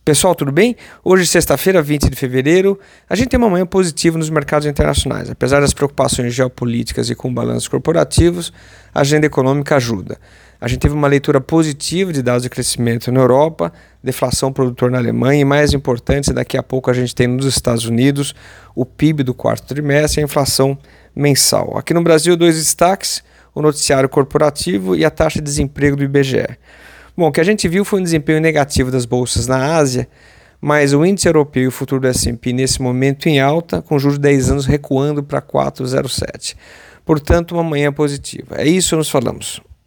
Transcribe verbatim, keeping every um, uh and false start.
Pessoal, tudo bem? Hoje, sexta-feira, vinte de fevereiro, a gente tem uma manhã positiva nos mercados internacionais. Apesar das preocupações geopolíticas e com balanços corporativos, a agenda econômica ajuda. A gente teve uma leitura positiva de dados de crescimento na Europa, deflação produtor na Alemanha e, mais importante, daqui a pouco a gente tem nos Estados Unidos o P I B do quarto trimestre e a inflação mensal. Aqui no Brasil, dois destaques, o noticiário corporativo e a taxa de desemprego do I B G E. Bom, o que a gente viu foi um desempenho negativo das bolsas na Ásia, mas o índice europeu e o futuro do S and P nesse momento em alta, com juros de dez anos recuando para quatro vírgula zero sete. Portanto, uma manhã positiva. É isso, nos falamos.